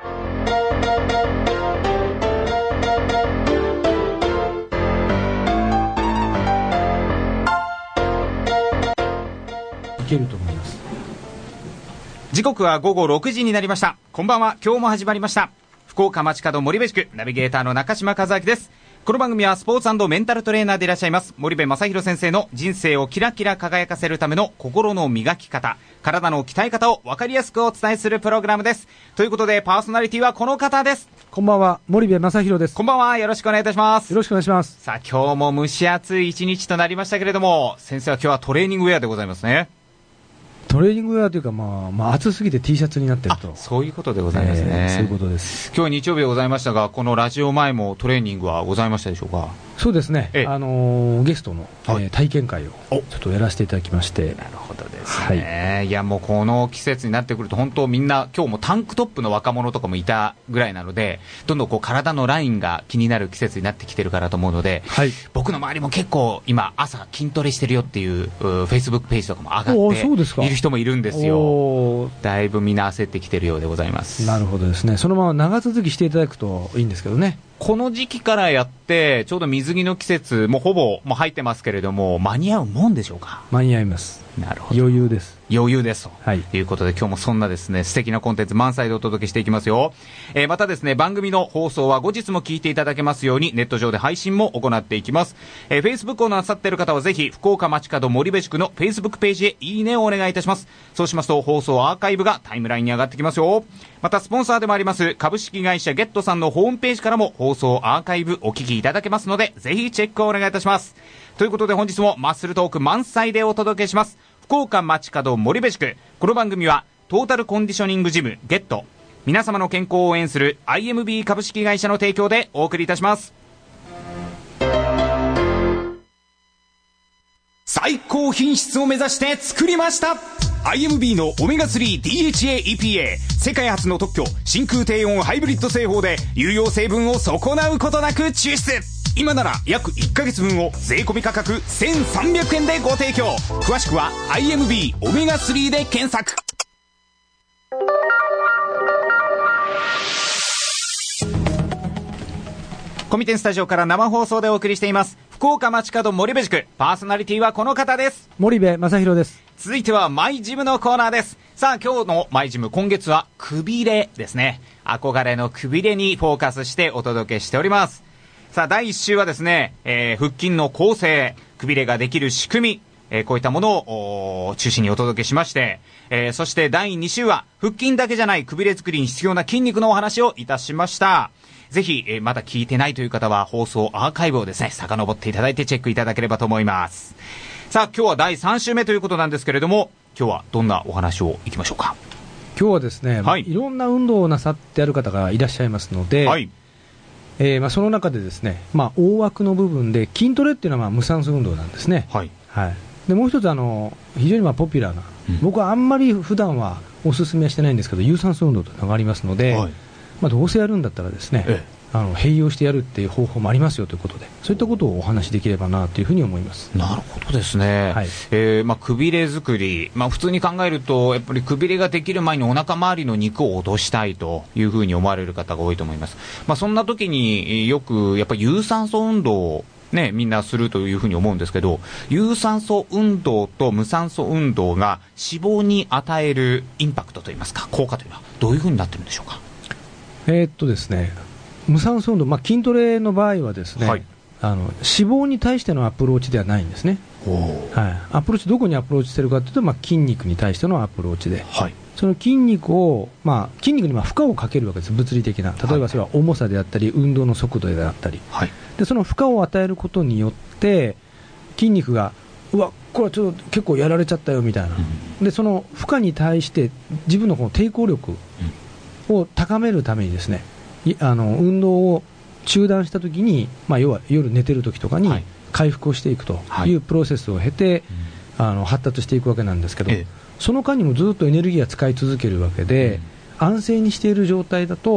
いけると思います。 時刻は午後6時になりました。こんばんは。今日も始まりました福岡街角森部宿ナビゲーターの中島和明です。この番組はスポーツ&メンタルトレーナーでいらっしゃいます森部正弘先生の人生をキラキラ輝かせるための心の磨き方、体の鍛え方を分かりやすくお伝えするプログラムです。ということでパーソナリティはこの方です。 こんばんは、森部正弘です。 こんばんは、よろしくお願いいたします。 よろしくお願いします。 さあ今日も蒸し暑い一日となりましたけれども、先生は今日はトレーニングウェアでございますね。 トレーニングウェアというか、暑すぎて T シャツになってると。 そういうことでございますね。 そういうことです。 今日は日曜日でございましたが、このラジオ前もトレーニングはございましたでしょうか。 そうですね、ゲストの、体験会をちょっとやらせていただきまして。 なるほどですね、いやもうこの季節になってくると本当みんな今日もタンクトップの若者とかもいたぐらいなので、どんどんこう体のラインが気になる季節になってきてるからと思うので、僕の周りも結構今朝筋トレしてるよっていうフェイスブックページとかも上がっている人もいるんですよ。だいぶみんな焦ってきてるようでございます。 なるほどですね。そのまま長続きしていただくといいんですけどね。 この時期からやってちょうど水着の季節もうほぼもう入ってますけれども、間に合うもんでしょうか。 間に合います。 なるほど、 余裕です。 余裕ですということで、今日もそんなですね素敵なコンテンツ満載でお届けしていきますよ。またですね番組の放送は後日も聞いていただけますようにネット上で配信も行っていきます。Facebook をなさっている方はぜひ福岡街角森部宿の Facebook ページへいいねをお願いいたします。そうしますと放送アーカイブがタイムラインに上がってきますよ。またスポンサーでもあります株式会社ゲットさんのホームページからも放送アーカイブお聞きいただけますので、ぜひチェックをお願いいたします。ということで本日もマッスルトーク満載でお届けします。福岡街角森部宿。この番組はトータルコンディショニングジムゲット、皆様の健康を応援する IMB 株式会社の提供でお送りいたします。最高品質を目指して作りました IMB のオメガ 3DHA EPA、 世界初の特許真空低温ハイブリッド製法で有用成分を損なうことなく抽出。今なら約1ヶ月分を税込み価格1300円でご提供。詳しくは IMB オメガ3で検索。コミテンスタジオから生放送でお送りしています福岡街角森部宿。パーソナリティはこの方です。 森部正弘です。 続いてはマイジムのコーナーです。さあ今日のマイジム、今月はくびれですね。憧れのくびれにフォーカスしてお届けしております。さあ第1週はですね、腹筋の構成、くびれができる仕組み、こういったものを中心にお届けしまして、そして第2週は腹筋だけじゃないくびれ作りに必要な筋肉のお話をいたしました。ぜひ、まだ聞いてないという方は放送アーカイブをですね遡っていただいてチェックいただければと思います。さあ今日は第3週目ということなんですけれども、今日はどんなお話をいきましょうか。 今日はですね、いろんな運動をなさってある方がいらっしゃいますので、その中でですね、大枠の部分で筋トレっていうのは無酸素運動なんですね。でもう一つ非常にポピュラーな、僕はあんまり普段はお勧めしてないんですけど、有酸素運動というのがありますので、どうせやるんだったらですね、併用してやるっていう方法もありますよということで、そういったことをお話しできればなというふうに思います。 なるほどですね。くびれ作り、普通に考えるとやっぱりくびれができる前にお腹周りの肉を落としたいというふうに思われる方が多いと思います。そんな時によくやっぱり有酸素運動をみんなするというふうに思うんですけど、有酸素運動と無酸素運動が脂肪に与えるインパクトといいますか効果というのはどういうふうになってるんでしょうか。 ですね、無酸素運動、筋トレの場合はですね、脂肪に対してのアプローチではないんですね。アプローチ、どこにアプローチしてるかというと、筋肉に対してのアプローチで、その筋肉を、筋肉に負荷をかけるわけです。物理的な、例えばそれは重さであったり運動の速度であったり、でその負荷を与えることによって筋肉がうわこれはちょっと結構やられちゃったよみたいな、でその負荷に対して自分のこの抵抗力を高めるためにですね、運動を中断したときに、要は夜寝てるときとかに回復をしていくというプロセスを経て、発達していくわけなんですけど、その間にもずっとエネルギーが使い続けるわけで、安静にしている状態だと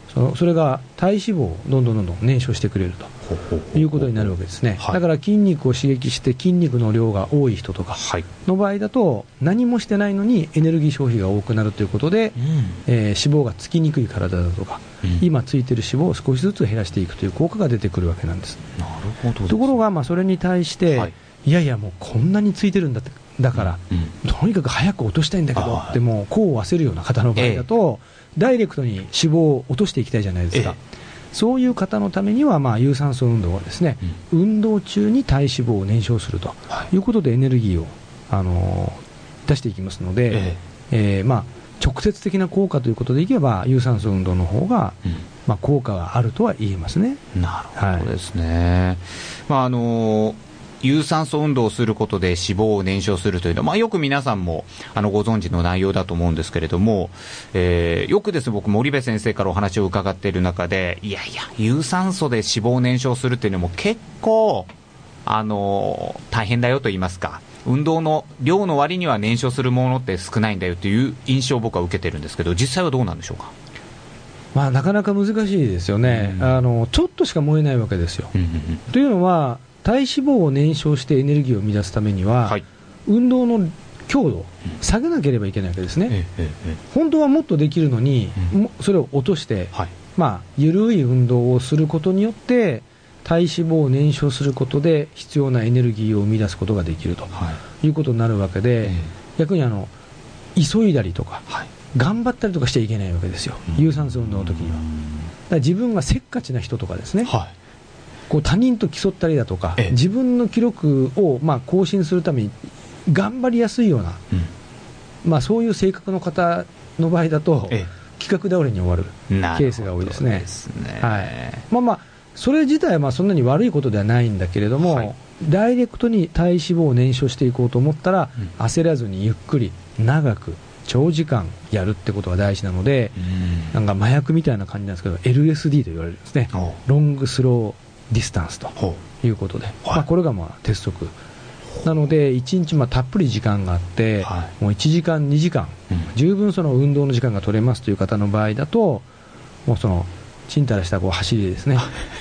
それが体脂肪をどんどん燃焼してくれるということになるわけですね、だから筋肉を刺激して筋肉の量が多い人とかの場合だと、何もしてないのにエネルギー消費が多くなるということで、脂肪がつきにくい体だとか、今ついている脂肪を少しずつ減らしていくという効果が出てくるわけなんです。 なるほどです。 ところが、それに対して、いやいやもうこんなについてるんだって、だから、とにかく早く落としたいんだけどってもう功を焦るような方の場合だと、ダイレクトに脂肪を落としていきたいじゃないですか、そういう方のためには、有酸素運動はですね、運動中に体脂肪を燃焼するということでエネルギーを、出していきますので、直接的な効果ということでいけば有酸素運動の方が、効果があるとは言えますね。 なるほどですね、有酸素運動をすることで脂肪を燃焼するというのは、よく皆さんもご存知の内容だと思うんですけれども、よくですね、僕森部先生からお話を伺っている中で、いやいや有酸素で脂肪を燃焼するというのも結構大変だよと言いますか、運動の量の割には燃焼するものって少ないんだよという印象を僕は受けてるんですけど、実際はどうなんでしょうか。 なかなか難しいですよね、ちょっとしか燃えないわけですよ、というのは体脂肪を燃焼してエネルギーを生み出すためには、運動の強度を下げなければいけないわけですね、本当はもっとできるのに、それを落として、緩い運動をすることによって体脂肪を燃焼することで必要なエネルギーを生み出すことができるということになるわけで、逆に急いだりとか、頑張ったりとかしちゃいけないわけですよ、有酸素運動の時には。だから自分がせっかちな人とかですね、こう他人と競ったりだとか、自分の記録を更新するために頑張りやすいような、そういう性格の方の場合だと、企画倒れに終わるケースが多いですね。それ自体はそんなに悪いことではないんだけれども、ダイレクトに体脂肪を燃焼していこうと思ったら、焦らずにゆっくり長く長時間やるってことが大事なので、なんか麻薬みたいな感じなんですけど LSD と言われるんですね、ロングスローディスタンスということで、これが鉄則なので、1日たっぷり時間があって、もう1時間2時間、十分その運動の時間が取れますという方の場合だと、もうそのちんたらした走りですね、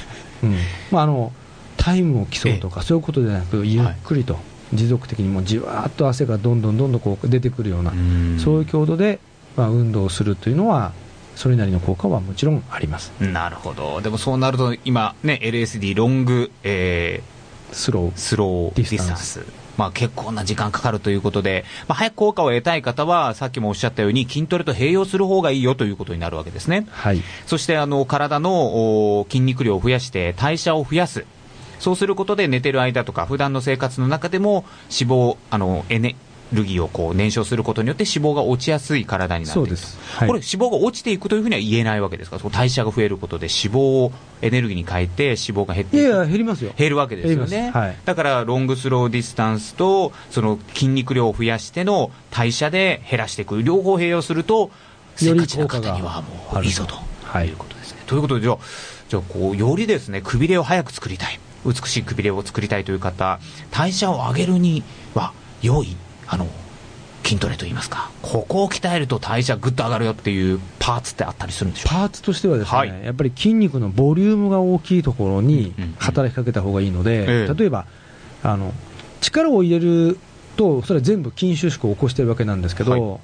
タイムを競うとかそういうことではなく、ゆっくりと持続的にもうじわーっと汗がどんどんこう出てくるような、そういう強度で運動をするというのはそれなりの効果はもちろんあります。 なるほど。でもそうなると今ね、 LSD ロング、スローディスタンス、結構な時間かかるということで、早く効果を得たい方はさっきもおっしゃったように筋トレと併用する方がいいよということになるわけですね。そして体の筋肉量を増やして代謝を増やす、そうすることで寝てる間とか普段の生活の中でも脂肪エネルギーをこう燃焼することによって脂肪が落ちやすい体になっていくと。これ脂肪が落ちていくというふうには言えないわけですか。代謝が増えることで脂肪をエネルギーに変えて脂肪が減っていく。 いや減りますよ。 減るわけですよね、だからロングスローディスタンスとその筋肉量を増やしての代謝で減らしていく、両方併用するとせっかちな方にはもういいぞということですね。ということでじゃあこうよりですね、くびれを早く作りたい、美しいくびれを作りたいという方、代謝を上げるには良い筋トレといいますか、ここを鍛えると代謝ぐっと上がるよっていうパーツってあったりするんでしょうか。 パーツとしてはですね、やっぱり筋肉のボリュームが大きいところに働きかけた方がいいので、例えば力を入れるとそれは全部筋収縮を起こしているわけなんですけど、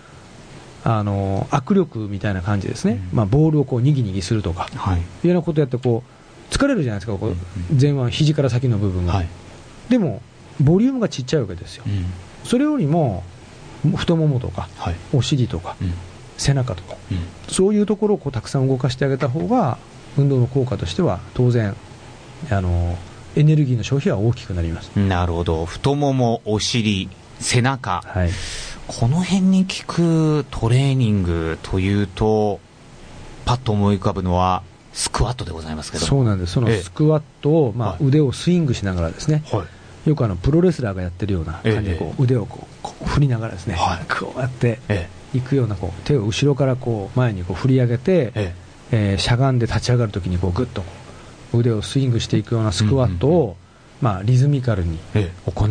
握力みたいな感じですね、ボールをこうにぎにぎするとか、いうようなことをやってこう疲れるじゃないですか、こう前腕、肘から先の部分が、でもボリュームがちっちゃいわけですよ、それよりも太ももとか、お尻とか、背中とか、そういうところをこうたくさん動かしてあげた方が運動の効果としては当然エネルギーの消費は大きくなります。 なるほど。太もも、お尻、背中、この辺に効くトレーニングというとパッと思い浮かぶのはスクワットでございますけど。 そうなんです。そのスクワットを、腕をスイングしながらですね、よくプロレスラーがやってるような感じでこう腕をこう振りながらですね、こうやっていくようなこう手を後ろからこう前にこう振り上げて、しゃがんで立ち上がるときにこうグッとこう腕をスイングしていくようなスクワットを、リズミカルに行うっ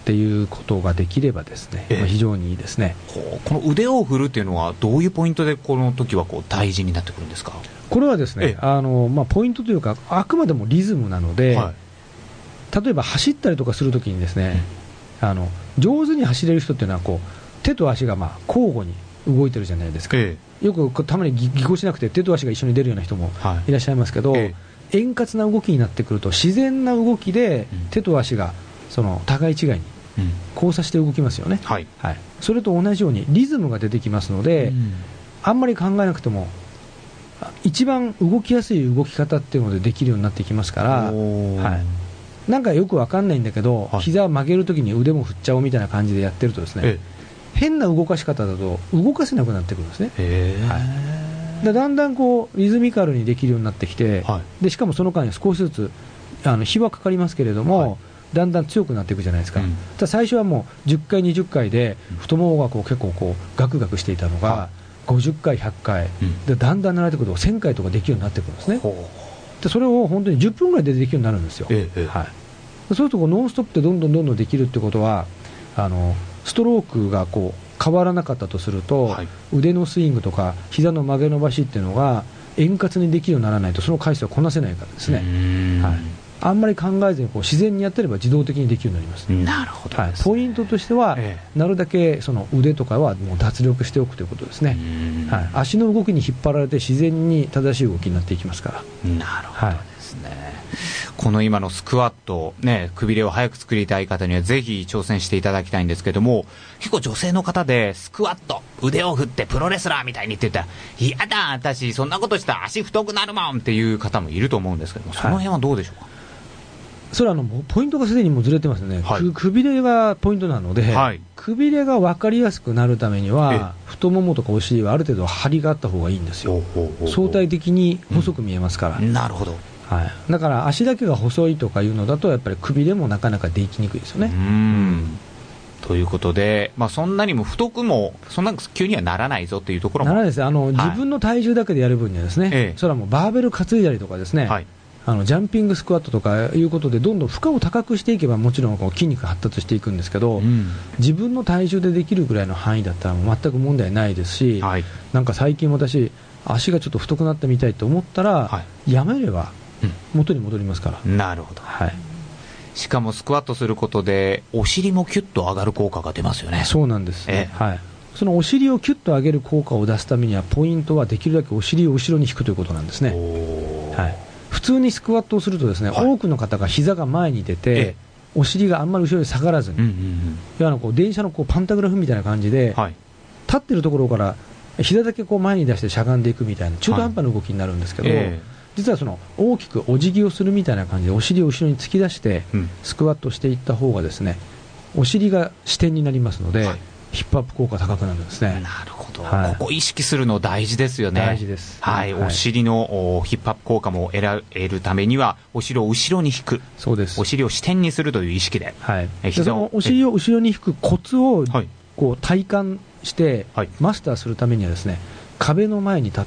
っていうことができればですね、非常にいいですね。 この腕を振るっていうのはどういうポイントでこの時はこう大事になってくるんですか？ これはですね、ポイントというかあくまでもリズムなので、例えば走ったりとかするときにですね、上手に走れる人っていうのはこう手と足が交互に動いてるじゃないですか。よくたまにぎこしなくて手と足が一緒に出るような人もいらっしゃいますけど、円滑な動きになってくると自然な動きで手と足がその互い違いに交差して動きますよね。それと同じようにリズムが出てきますので、あんまり考えなくても一番動きやすい動き方っていうのでできるようになってきますから、なんかよくわかんないんだけど、膝を曲げるときに腕も振っちゃおうみたいな感じでやってるとですね、変な動かし方だと動かせなくなってくるんですね。でだんだんこうリズミカルにできるようになってきて、でしかもその間に少しずつ日はかかりますけれども、だんだん強くなっていくじゃないですか。ただ最初はもう10回20回で太ももがこう結構こうガクガクしていたのが、50回100回でだんだん慣れてくると1000回とかできるようになってくるんですね。でそれを本当に10分ぐらいでできるようになるんですよ。そうするとこうノンストップでどんどんできるってことは、ストロークがこう変わらなかったとすると、腕のスイングとか膝の曲げ伸ばしっていうのが円滑にできるようにならないとその回数はこなせないからですね。あんまり考えずにこう自然にやってれば自動的にできるようになります。 なるほどですね。 ポイントとしては、なるだけその腕とかはもう脱力しておくということですね。足の動きに引っ張られて自然に正しい動きになっていきますから。 なるほどですね。この今のスクワット、くびれを早く作りたい方にはぜひ挑戦していただきたいんですけども、結構女性の方でスクワット腕を振ってプロレスラーみたいにって言ったら、いやだ私そんなことしたら足太くなるもんっていう方もいると思うんですけども、その辺はどうでしょうか？ それはポイントがすでにもうずれてますね。くびれがポイントなので、くびれが分かりやすくなるためには太ももとかお尻はある程度張りがあった方がいいんですよ。相対的に細く見えますから。 なるほど。 だから足だけが細いとかいうのだとやっぱりくびれもなかなかできにくいですよね。 ということで、そんなにも太くもそんな急にはならないぞというところもならないです。自分の体重だけでやる分にはですね、それはもうバーベル担いだりとかですね、ジャンピングスクワットとかいうことでどんどん負荷を高くしていけばもちろんこう筋肉が発達していくんですけど、自分の体重でできるぐらいの範囲だったらもう全く問題ないですし、なんか最近私足がちょっと太くなったみたいと思ったら、やめれば元に戻りますから。 なるほど。しかもスクワットすることでお尻もキュッと上がる効果が出ますよね。 そうなんです、そのお尻をキュッと上げる効果を出すためにはポイントはできるだけお尻を後ろに引くということなんですね。普通にスクワットをするとですね、多くの方が膝が前に出てお尻があんまり後ろに下がらずに、こう電車のこうパンタグラフみたいな感じで、立ってるところから膝だけこう前に出してしゃがんでいくみたいな中途半端な動きになるんですけど、実はその大きくお辞儀をするみたいな感じでお尻を後ろに突き出してスクワットしていった方がですね、お尻が支点になりますので、ヒップアップ効果高くなるんですね。 なるほど、ここ意識するの大事ですよね。 大事です。 お尻のヒップアップ効果も得るためにはお尻を後ろに引く。 そうです。 お尻を支点にするという意識で、 そのお尻を後ろに引くコツをこう体感してマスターするためにはですね、壁の前に立って、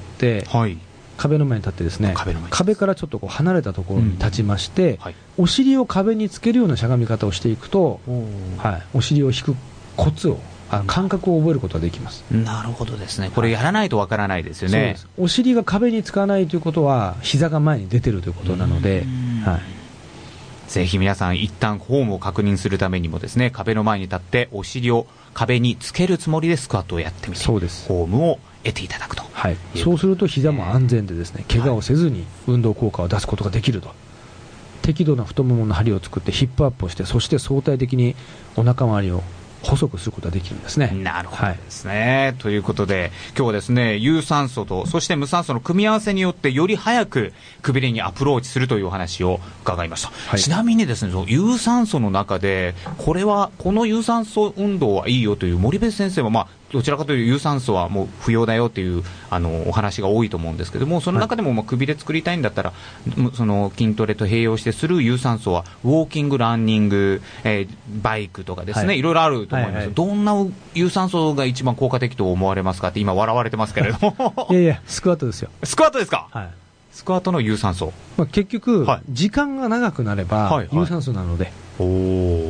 ですね、壁からちょっとこう離れたところに立ちまして、お尻を壁につけるようなしゃがみ方をしていくと、お尻を引くコツを感覚を覚えることができます。 なるほどですね。これやらないとわからないですよね。 そうです。お尻が壁につかないということは膝が前に出てるということなので、 ぜひ皆さん一旦フォームを確認するためにもですね、壁の前に立ってお尻を壁につけるつもりでスクワットをやってみて、フォームを得ていただくと、 そうすると膝も安全でですね、怪我をせずに運動効果を出すことができると。適度な太ももの張りを作ってヒップアップをして、そして相対的にお腹周りを細くすることができるんですね。 なるほどですね。ということで今日はですね、有酸素とそして無酸素の組み合わせによってより早くくびれにアプローチするというお話を伺いました。ちなみにですね、その有酸素の中でこの有酸素運動はいいよという森部先生は、どちらかというと有酸素はもう不要だよというお話が多いと思うんですけども、その中でもくびれ作りたいんだったら、その筋トレと併用してする有酸素はウォーキング、ランニング、バイクとかですね、いろいろあると思います。どんな有酸素が一番効果的と思われますかって今笑われてますけれどもいやスクワットですよ。 スクワットですか？スクワットの有酸素、 結局、時間が長くなれば有酸素なので、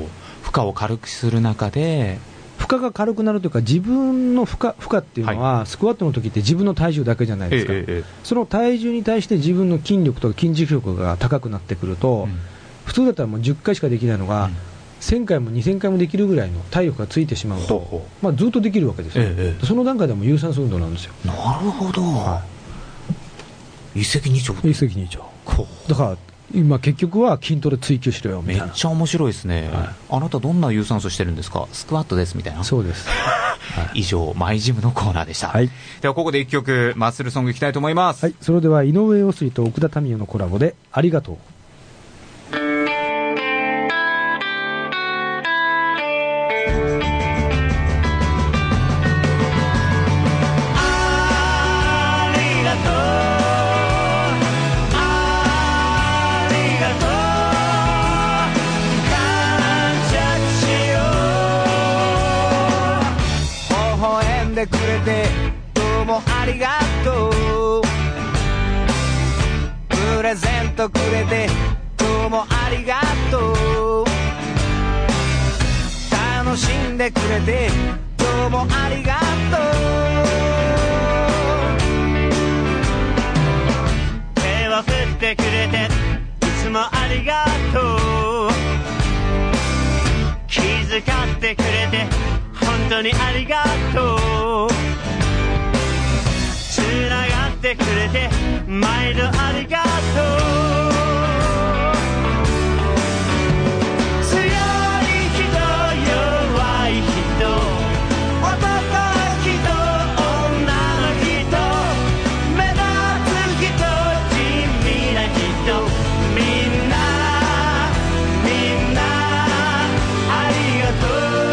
負荷を軽くする中で負荷が軽くなるというか、自分の負荷っていうのは、スクワットの時って自分の体重だけじゃないですか、その体重に対して自分の筋力とか筋持力が高くなってくると、普通だったらもう10回しかできないのが、1000回も2000回もできるぐらいの体力がついてしまうと、ずっとできるわけですよ、その段階でも有酸素運動なんですよ。 なるほど、一石二鳥。 一石二鳥。だから今結局は筋トレ追求しろよみたいな。 めっちゃ面白いですね、あなたどんな有酸素してるんですか？スクワットですみたいな。 そうです、 以上マイジムのコーナーでした、ではここで1曲マッスルソングいきたいと思います。 それでは井上陽水と奥田民生のコラボでありがとう。 くれてどうもありがとう、プレゼントくれてどうもありがとう、楽しんでくれてどうもありがとう、手を振ってくれていつもありがとう、気遣ってくれて本当にありがとう、つながってくれて毎度ありがとう、強い人弱い人男の人女の人目立つ人地味な人みんなありがとう、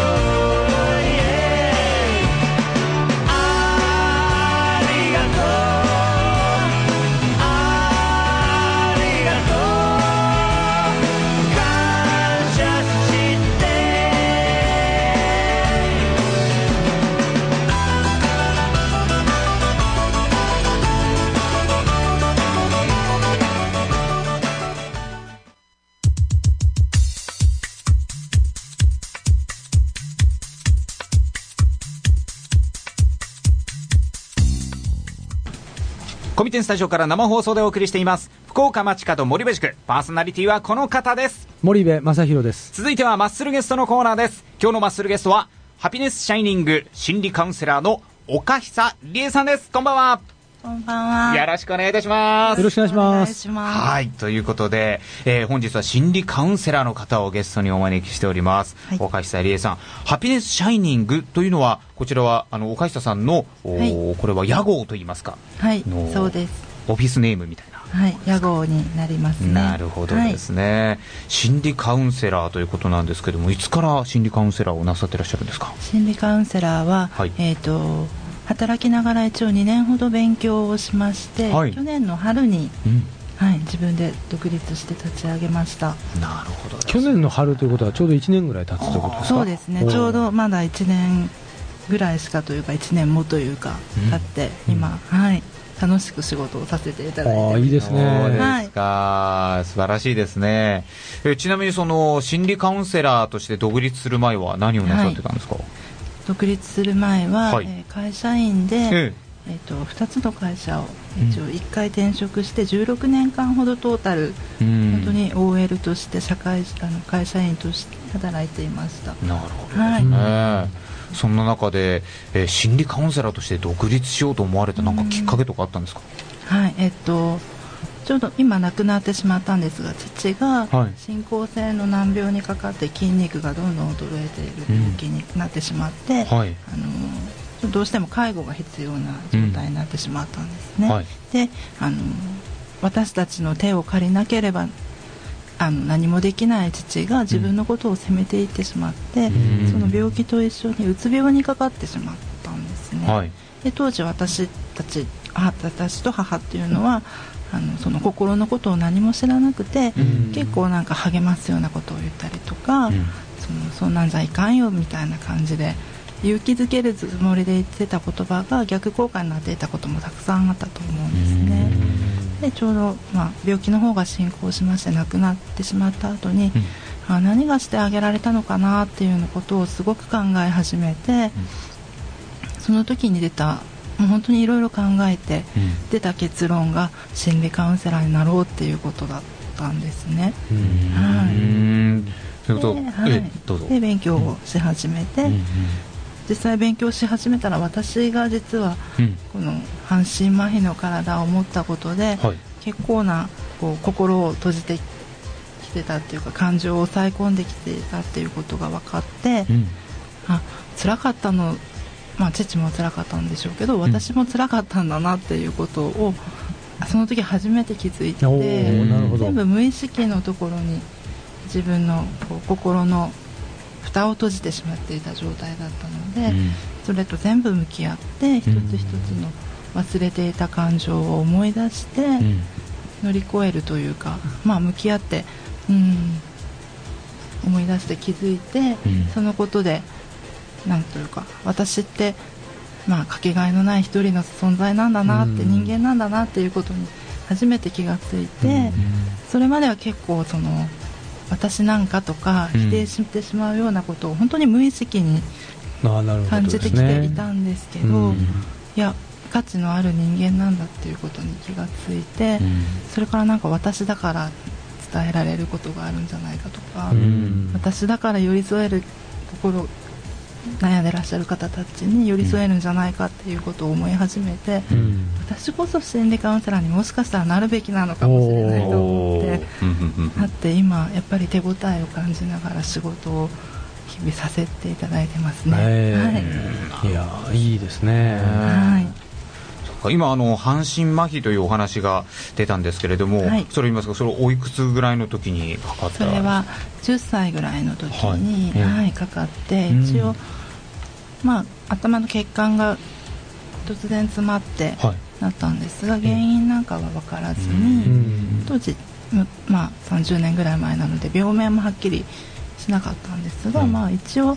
コミテンスタジオから生放送でお送りしています福岡街角森部塾、パーソナリティはこの方です。 森部正弘です。 続いてはマッスルゲストのコーナーです。今日のマッスルゲストはハピネスシャイニング心理カウンセラーの岡久理恵さんです。こんばんは。 こんばんは。 よろしくお願いいたします。 よろしくお願いします。 はい、ということで、本日は心理カウンセラーの方をゲストにお招きしております、岡久理恵さん。ハピネスシャイニングというのは、こちらは岡久さんの、これは屋号といいますか。 そうです。 オフィスネームみたいな。 屋号になりますね。 なるほどですね、心理カウンセラーということなんですけども、いつから心理カウンセラーをなさってらっしゃるんですか？ 心理カウンセラーは、働きながら一応2年ほど勉強をしまして、去年の春に、自分で独立して立ち上げました。 なるほど、 去年の春ということはちょうど1年ぐらい経つということですか？ そうですね、ちょうどまだ1年ぐらいしかというか1年もというか経って、今、楽しく仕事をさせていただいております。 いいですね。 そうですか、素晴らしいですね。ちなみにその心理カウンセラーとして独立する前は何をなさってたんですか？ 独立する前は、会社員で、2つの会社を一応1回転職して16年間ほどトータル、本当に OL として会社員として働いていました。 なるほどですね。そんな中で、心理カウンセラーとして独立しようと思われたなんかきっかけとかあったんですか？ ちょうど今亡くなってしまったんですが、父が進行性の難病にかかって筋肉がどんどん衰えている病気になってしまって、どうしても介護が必要な状態になってしまったんですね。で、私たちの手を借りなければ何もできない父が自分のことを責めていってしまって、その病気と一緒にうつ病にかかってしまったんですね。で、当時私と母っていうのはその心のことを何も知らなくて、結構なんか励ますようなことを言ったりとか、そんなんじゃいかんよみたいな感じで勇気づけるつもりで言ってた言葉が逆効果になっていたこともたくさんあったと思うんですね。で、ちょうど、病気の方が進行しまして亡くなってしまった後に、 何がしてあげられたのかなっていうようなことをすごく考え始めて、その時に出たもう本当にいろいろ考えて出た結論が心理カウンセラーになろうっていうことだったんですね。で勉強をし始めて、実際勉強し始めたら私が実はこの半身麻痺の体を持ったことで、結構なこう心を閉じてきてたっていうか感情を抑え込んできていたっていうことが分かって、辛かったの、父も辛かったんでしょうけど私も辛かったんだなっていうことをその時初めて気づいて、全部無意識のところに自分のこう心の蓋を閉じてしまっていた状態だったので、それと全部向き合って一つ一つの忘れていた感情を思い出して乗り越えるというか、向き合って思い出して気づいて、そのことでなんというか私ってかけがえのない一人の存在なんだなって、人間なんだなっていうことに初めて気がついて、それまでは結構その私なんかとか否定してしまうようなことを本当に無意識に感じてきていたんですけど、いや価値のある人間なんだっていうことに気がついて、それからなんか私だから伝えられることがあるんじゃないかとか、私だから寄り添える心悩んでらっしゃる方たちに寄り添えるんじゃないかっていうことを思い始めて、私こそ心理カウンセラーにもしかしたらなるべきなのかもしれないと思ってなって今やっぱり手応えを感じながら仕事を日々させていただいてますね。 いやいいですね。 今半身麻痺というお話が出たんですけれども、それ言いますか、それおいくつぐらいの時にかかった？ それは10歳ぐらいの時に、かかって、一応頭の血管が突然詰まってなったんですが、原因なんかは分からずに、当時、30年ぐらい前なので病名もはっきりしなかったんですが、一応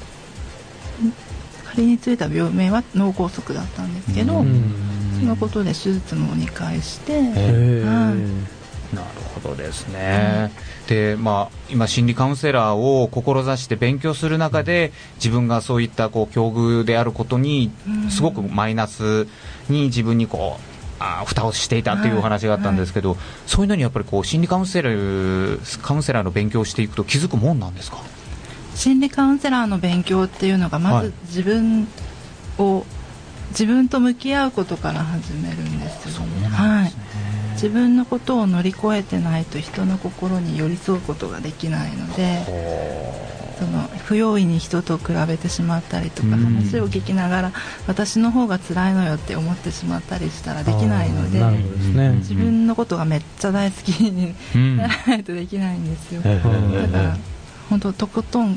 仮についた病名は脳梗塞だったんですけど、そのことで手術も2回して、 なるほどですね。で、今心理カウンセラーを志して勉強する中で自分がそういった境遇であることにすごくマイナスに自分に蓋をしていたというお話があったんですけど、そういうのにやっぱり心理カウンセラーの勉強をしていくと気づくもんなんですか？ 心理カウンセラーの勉強っていうのがまず自分と向き合うことから始めるんですよね。自分のことを乗り越えてないと人の心に寄り添うことができないので、その不用意に人と比べてしまったりとか、話を聞きながら私の方が辛いのよって思ってしまったりしたらできないので、自分のことがめっちゃ大好きにならないとできないんですよ。だから本当とことん、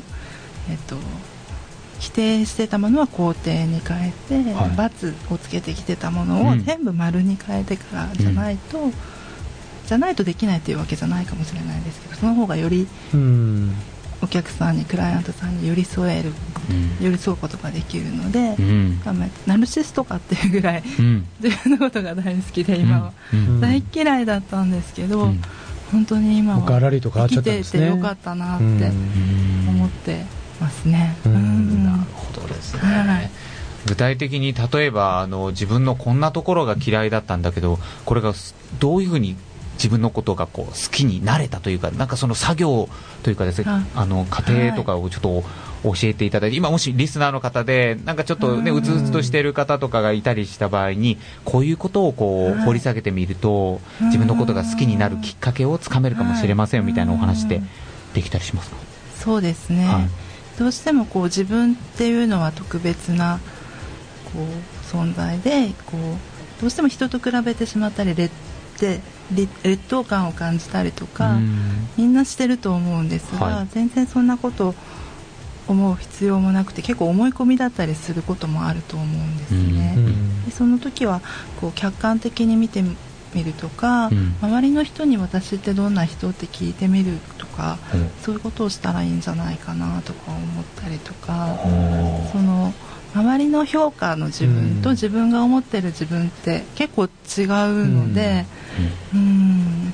否定してたものは肯定に変えて、×をつけてきてたものを全部丸に変えてからじゃないとできないというわけじゃないかもしれないですけど、その方がよりお客さんにクライアントさんに寄り添うことができるので、ナルシストかっていうぐらい自分のことが大好きで今は大嫌いだったんですけど、本当に今は生きていてよかったなって思ってますね。 なるほどですね。具体的に例えば自分のこんなところが嫌いだったんだけど、これがどういうふうに自分のことが好きになれたというか、なんかその作業というかですね、過程とかをちょっと教えていただいて、今もしリスナーの方でなんかちょっとねうつうつとしている方とかがいたりした場合に、こういうことを掘り下げてみると自分のことが好きになるきっかけをつかめるかもしれませんみたいなお話ってできたりしますか？ そうですね、どうしても自分っていうのは特別な存在で、どうしても人と比べてしまったり劣等感を感じたりとか、みんなしてると思うんですが、全然そんなこと思う必要もなくて、結構思い込みだったりすることもあると思うんですね。でその時は客観的に見てみるとか、周りの人に私ってどんな人って聞いてみるとか、そういうことをしたらいいんじゃないかなとか思ったりとか、その周りの評価の自分と自分が思ってる自分って結構違うので、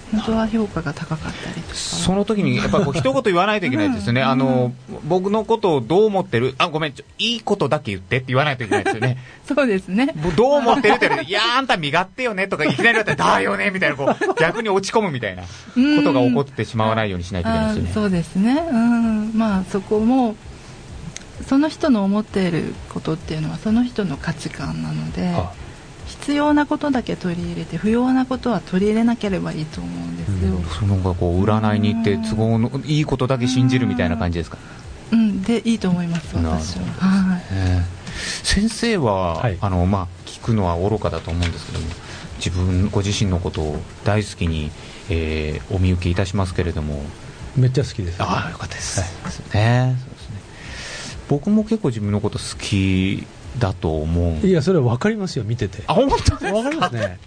本当は評価が高かったりとか、 その時にやっぱり一言言わないといけないですよね、僕のことをどう思ってる、ごめん、いいことだけ言ってって言わないといけないですよね。 そうですね。 どう思ってるって言われて、いやあんた身勝手よねとかいきなり言われたら、だよねみたいな、逆に落ち込むみたいなことが起こってしまわないようにしないといけないですよね。 そうですね。まあそこもその人の思っていることっていうのはその人の価値観なので、必要なことだけ取り入れて不要なことは取り入れなければいいと思うんですよ。 そのが占いに行って都合のいいことだけ信じるみたいな感じですか。 でいいと思います私は。 先生は、聞くのは愚かだと思うんですけども、ご自身のことを大好きに、お見受けいたしますけれども。 めっちゃ好きです、ね。 よかったです、そうですね。僕も結構自分のこと好きだと思う。 いや、それは分かりますよ、見てて。 本当ですか。 分かりますね。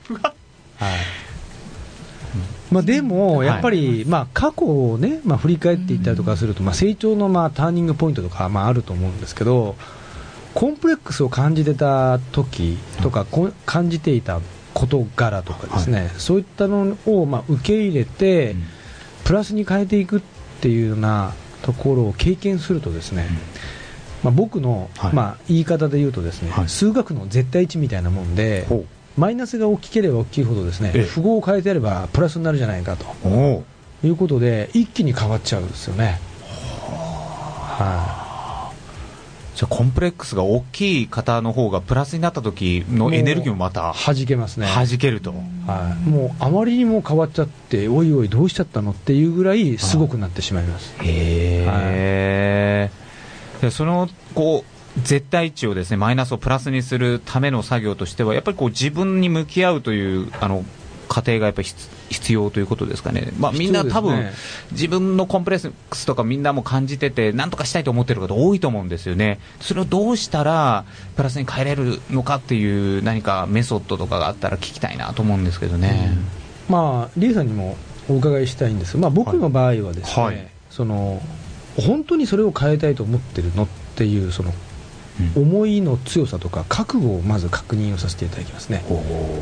でもやっぱり、過去をね、振り返っていったりとかすると、成長のターニングポイントとかあると思うんですけど、コンプレックスを感じてた時とか、感じていた事柄とかですね、そういったのを受け入れて、プラスに変えていくっていうようなところを経験するとですね、僕の、言い方で言うとですね、数学の絶対値みたいなもんで、マイナスが大きければ大きいほどですね、符号を変えてやればプラスになるじゃないかということで、一気に変わっちゃうんですよね。 じゃあコンプレックスが大きい方の方がプラスになった時のエネルギーもまた弾けますね。 弾けると、 もうあまりにも変わっちゃって、おいおいどうしちゃったのっていうぐらいすごくなってしまいます。 その絶対値をですね、マイナスをプラスにするための作業としては、やっぱり自分に向き合うという過程がやっぱり必要ということですかね。みんな多分、自分のコンプレックスとかみんなも感じてて、何とかしたいと思っている方多いと思うんですよね。それをどうしたらプラスに変えれるのかっていう何かメソッドとかがあったら聞きたいなと思うんですけどね。 リエさんにもお伺いしたいんですが、僕の場合はですね、本当にそれを変えたいと思ってるのっていうその思いの強さとか覚悟をまず確認をさせていただきますね。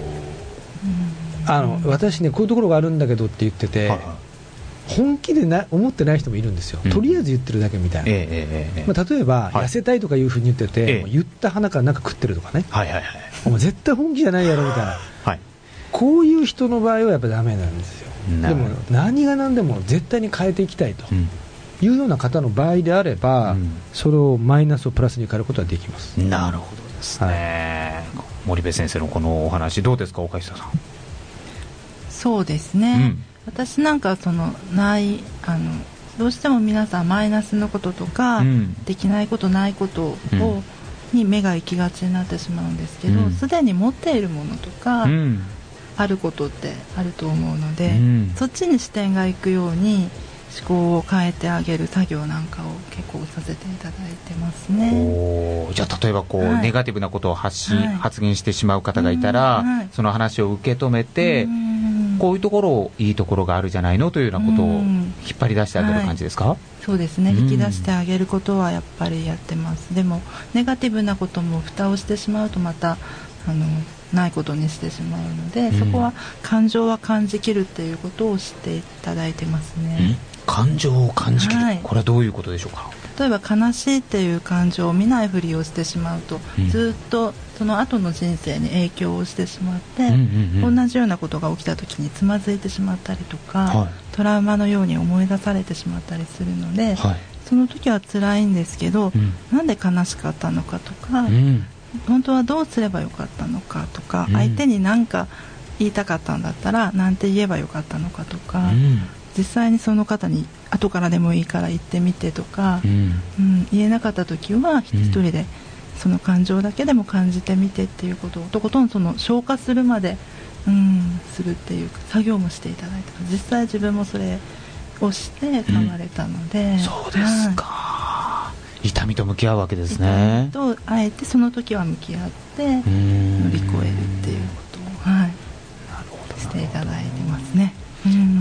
私ね、こういうところがあるんだけどって言ってて、本気で思ってない人もいるんですよ。とりあえず言ってるだけみたいな。例えば、痩せたいとかいうふうに言ってて、言った鼻からなんか食ってるとかね、お前絶対本気じゃないやろみたいな、こういう人の場合はやっぱりダメなんですよ。でも何が何でも絶対に変えていきたいというような方の場合であれば、それをマイナスをプラスに変えることはできます。 なるほどですね。森部先生のこのお話どうですか、岡下さん。 そうですね、私なんかどうしても皆さんマイナスのこととか、できないことないことに目が行きがちになってしまうんですけど、すでに持っているものとか、あることってあると思うので、そっちに視点がいくように思考を変えてあげる作業なんかを結構させていただいてますね。 じゃあ例えばネガティブなことを発言してしまう方がいたら、その話を受け止めて、こういうところいいところがあるじゃないのというようなことを引っ張り出してあげる感じですか。 そうですね、引き出してあげることはやっぱりやってます。でもネガティブなことも蓋をしてしまうとまたないことにしてしまうので、そこは感情は感じきるっていうことを知っていただいてますね。 感情を感じきる、これはどういうことでしょうか。 例えば悲しいっていう感情を見ないふりをしてしまうと、ずっとその後の人生に影響をしてしまって、同じようなことが起きた時につまずいてしまったりとか、トラウマのように思い出されてしまったりするので、その時は辛いんですけど、なんで悲しかったのかとか、本当はどうすればよかったのかとか、相手に何か言いたかったんだったらなんて言えばよかったのかとか、実際にその方に後からでもいいから言ってみてとか、言えなかった時は一人でその感情だけでも感じてみてっていうことをとことんその消化するまで、するっていう作業もしていただいて、実際自分もそれをして変われたので、 そうですか、痛みと向き合うわけですね。 痛みとあえてその時は向き合って乗り越えるっていうことを、していただいてますね。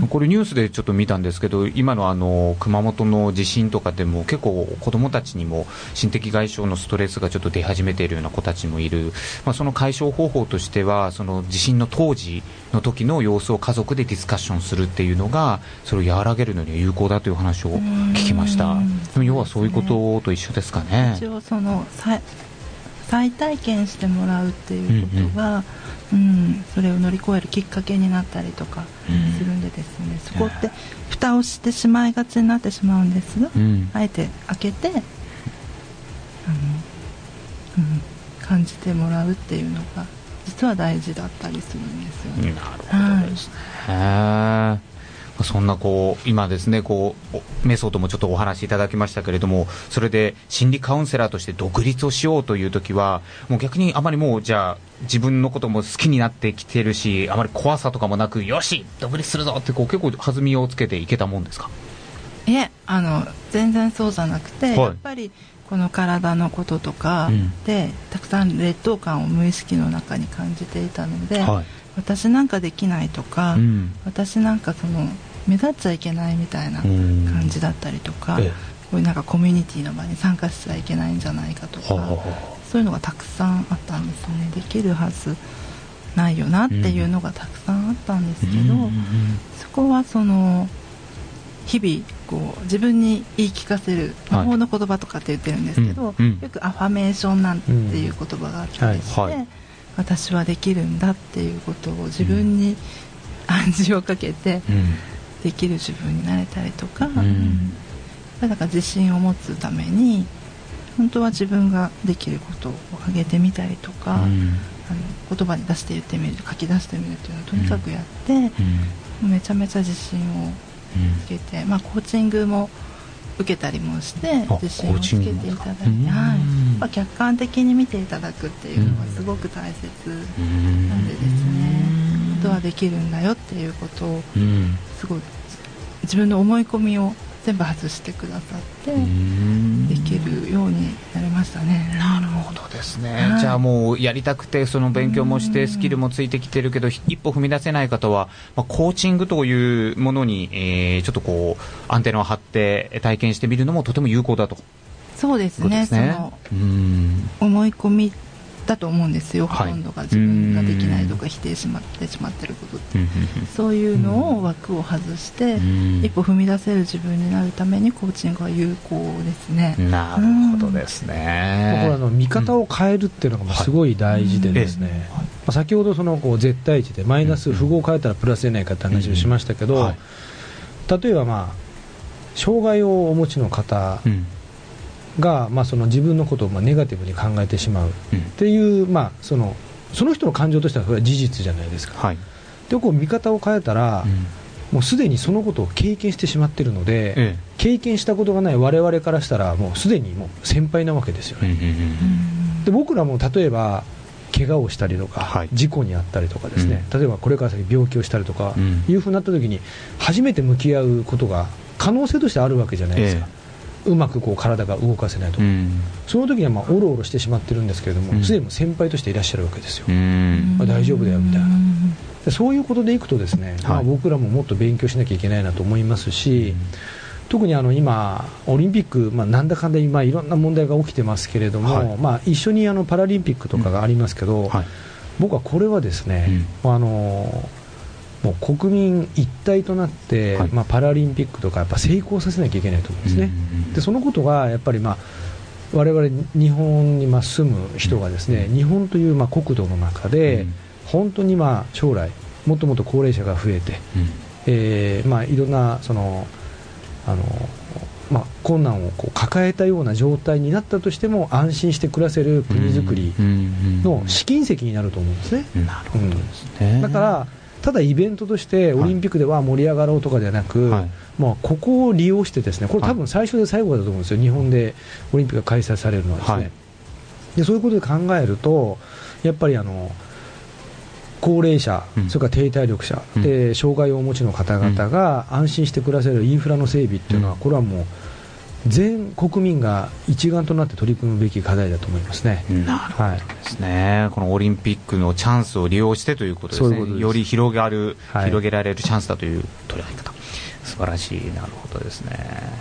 これニュースでちょっと見たんですけど、今の熊本の地震とかでも結構子どもたちにも心的外傷のストレスがちょっと出始めているような子たちもいる、その解消方法としてはその地震の当時の時の様子を家族でディスカッションするっていうのがそれを和らげるのには有効だという話を聞きました。でも要はそういうことと一緒ですかね。 一応その再体験してもらうっていうことが、それを乗り越えるきっかけになったりとかするんでですね、そこって蓋をしてしまいがちになってしまうんですが、あえて開けて感じてもらうっていうのが実は大事だったりするんですよね。 なるほどですね。そんな今ですねメソッドもちょっとお話しいただきましたけれども、それで心理カウンセラーとして独立をしようというときはもう逆にあまりもうじゃあ自分のことも好きになってきてるし、あまり怖さとかもなくよし独立するぞって結構弾みをつけていけたもんですか？ いえ、全然そうじゃなくて、やっぱりこの体のこととかで、たくさん劣等感を無意識の中に感じていたので、私なんかできないとか、私なんか目立っちゃいけないみたいな感じだったりとか、こういうなんかコミュニティの場に参加しちゃいけないんじゃないかとか、そういうのがたくさんあったんですね。できるはずないよなっていうのがたくさんあったんですけど、そこは日々自分に言い聞かせる魔法の言葉とかって言ってるんですけど、よくアファメーションなんていう言葉があったりして、私はできるんだっていうことを自分に暗示をかけてできる自分になれたりとか、だから自信を持つために本当は自分ができることを挙げてみたりとか、言葉に出して言ってみる、書き出してみるっていうのをとにかくやって、めちゃめちゃ自信をつけて、コーチングも受けたりもして自信をつけていただいて、客観的に見ていただくっていうのがすごく大切なんでですね、ことはできるんだよっていうことをすごい自分の思い込みを全部外してくださってできるようになりましたね。 なるほどですね、じゃあもうやりたくてその勉強もしてスキルもついてきてるけど一歩踏み出せない方は、コーチングというものに、ちょっとアンテナを張って体験してみるのもとても有効だと。 そうですね、その思い込みだと思うんですよ、ほとんどが自分ができないとか否定してしまってることって、そういうのを枠を外して一歩踏み出せる自分になるためにコーチングは有効ですね。 なるほどですね。 これ見方を変えるっていうのがすごい大事でですね、先ほど絶対値でマイナス、符号を変えたらプラスでないかって話をしましたけど、例えば障害をお持ちの方が、その自分のことをネガティブに考えてしまうっていう、その人の感情としてはそれは事実じゃないですか、で見方を変えたら、もうすでにそのことを経験してしまっているので、経験したことがない我々からしたらもうすでにもう先輩なわけですよね。で僕らも例えば怪我をしたりとか、事故に遭ったりとかですね、例えばこれから先病気をしたりとかいうふうになった時に初めて向き合うことが可能性としてあるわけじゃないですか、うまく体が動かせないとか、その時にはおろおろしてしまってるんですけれども、すでに先輩としていらっしゃるわけですよ、大丈夫だよみたいな。でそういうことでいくとですね、僕らももっと勉強しなきゃいけないなと思いますし、特に今オリンピック、なんだかんだ今いろんな問題が起きてますけれども、一緒にパラリンピックとかがありますけど、僕はこれはですね、もう国民一体となって、パラリンピックとかやっぱ成功させなきゃいけないと思うんですね。でそのことがやっぱり我々日本に住む人がですね、日本という国土の中で本当に将来もっともっと高齢者が増えて、いろんな困難を抱えたような状態になったとしても安心して暮らせる国づくりの試金石になると思うんですね。 なるほどですね。 だからただイベントとしてオリンピックでは盛り上がろうとかではなく、ここを利用してですね、これ多分最初で最後だと思うんですよ、日本でオリンピックが開催されるのはですね、でそういうことで考えるとやっぱり高齢者、それから低体力者、で障害をお持ちの方々が安心して暮らせるインフラの整備っていうのは、これはもう全国民が一丸となって取り組むべき課題だと思いますね。 なるほどですね、このオリンピックのチャンスを利用してということですね。より広げられるチャンスだという捉え方、素晴らしい。なるほどですね。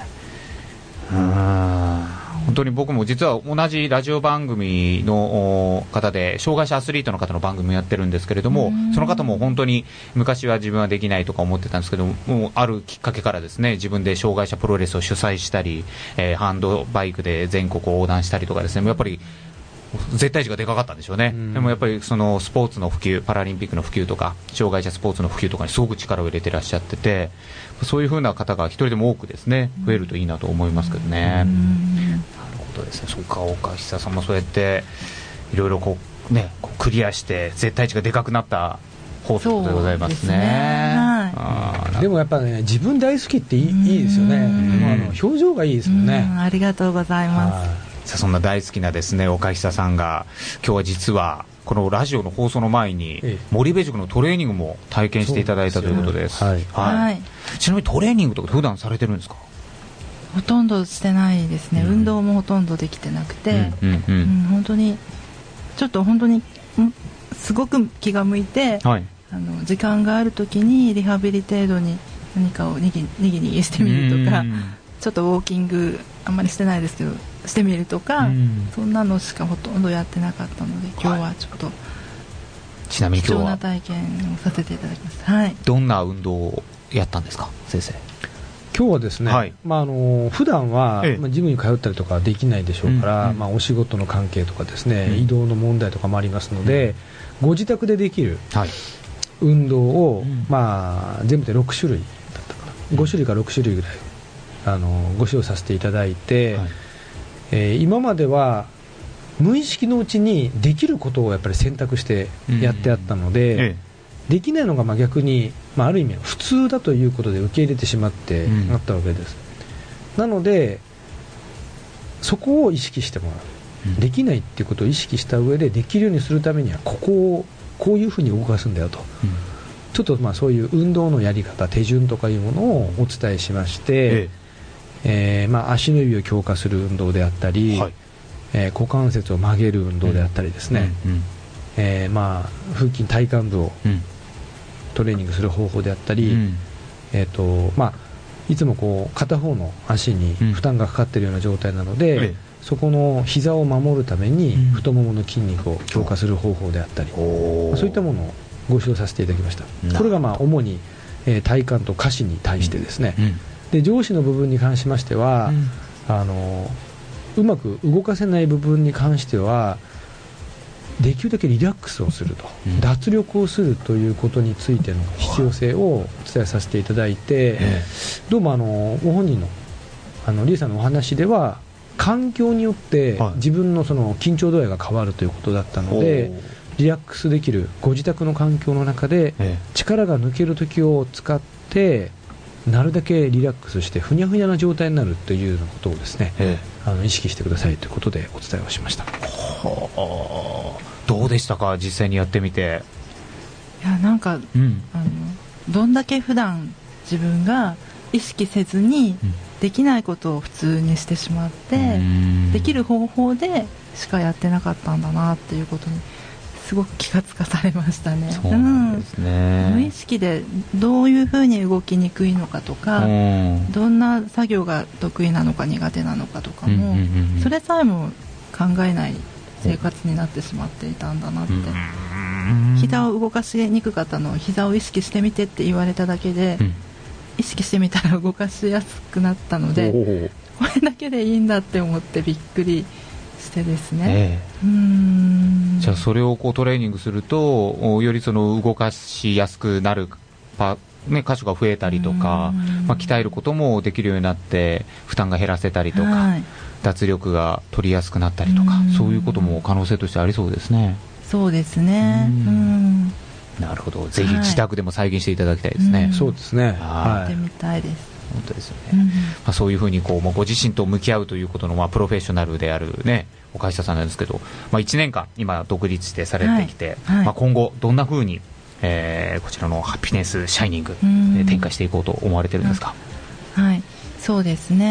本当に僕も実は同じラジオ番組の方で障害者アスリートの方の番組をやってるんですけれども、その方も本当に昔は自分はできないとか思ってたんですけども、あるきっかけからですね、自分で障害者プロレスを主催したり、ハンドバイクで全国を横断したりとかですね、やっぱり絶対値がでかかったんでしょうね。でもやっぱりそのスポーツの普及、パラリンピックの普及とか障害者スポーツの普及とかにすごく力を入れていらっしゃってて、そういう風な方が一人でも多くですね増えるといいなと思いますけどね。なるほどですね。そうか、岡久さんもそうやっていろいろクリアして絶対値がでかくなった放送でございますね。 でもやっぱね、自分大好きっていいですよね。表情がいいですよね。 ありがとうございます。 そんな大好きなですね岡久さんが今日は実はこのラジオの放送の前に森部塾のトレーニングも体験していただいたということです。ちなみにトレーニングとか普段されてるんですか？ ほとんどしてないですね。運動もほとんどできてなくて、本当にちょっと本当にすごく気が向いて、時間がある時にリハビリ程度に何かをにぎにぎしてみるとか、ちょっとウォーキングあんまりしてないですけどしてみるとか、そんなのしかほとんどやってなかったので、今日はちょっとちなみに今日は貴重な体験をさせていただきました。 どんな運動をやったんですか、先生？ 今日はですね、普段は、ジムに通ったりとかできないでしょうから、お仕事の関係とかですね、移動の問題とかもありますので、ご自宅でできる運動を、全部で6種類だったかな、5種類か6種類ぐらいご指導させていただいて、今までは無意識のうちにできることをやっぱり選択してやってあったので、できないのが逆に、ある意味普通だということで受け入れてしまってあったわけです。なのでそこを意識してもらう、できないっていうことを意識した上でできるようにするためにはここをこういうふうに動かすんだよと、ちょっとそういう運動のやり方、手順とかいうものをお伝えしまして、足の指を強化する運動であったり、股関節を曲げる運動であったりですね、腹筋体幹部をトレーニングする方法であったり、いつも片方の足に負担がかかっているような状態なので、そこの膝を守るために太ももの筋肉を強化する方法であったり、そういったものをご指導させていただきました。これが主に体幹と下肢に対してですね、で上肢の部分に関しましては、うまく動かせない部分に関してはできるだけリラックスをすると、脱力をするということについての必要性をお伝えさせていただいて、どうもご本人のリエさんのお話では環境によって自分のその緊張度合いが変わるということだったので、リラックスできるご自宅の環境の中で力が抜ける時を使ってなるだけリラックスしてふにゃふにゃな状態になるというようなことをですね、意識してくださいということでお伝えをしました。 どうでしたか、実際にやってみて？ いや、なんか、どんだけ普段自分が意識せずにできないことを普通にしてしまって、できる方法でしかやってなかったんだなっていうことにすごく気がつかされましたね。 そうなんですね。 無意識でどういうふうに動きにくいのかとか、どんな作業が得意なのか苦手なのかとかも、それさえも考えない生活になってしまっていたんだなって、膝を動かしにくかったのを膝を意識してみてって言われただけで、意識してみたら動かしやすくなったので、これだけでいいんだって思ってびっくりしてですね、 じゃあそれをトレーニングするとよりその動かしやすくなる箇所が増えたりとか、鍛えることもできるようになって負担が減らせたりとか、脱力が取りやすくなったりとか、そういうことも可能性としてありそうですね。 そうですね。 なるほど。ぜひ自宅でも再現していただきたいですね。 そうですね。 やってみたいです。 本当ですよね。そういうふうにご自身と向き合うということのプロフェッショナルであるね岡下さんなんですけど、1年間今独立してされてきて、今後どんなふうに、こちらのハピネスシャイニング、展開していこうと思われてるんですか？ はい、そうですね。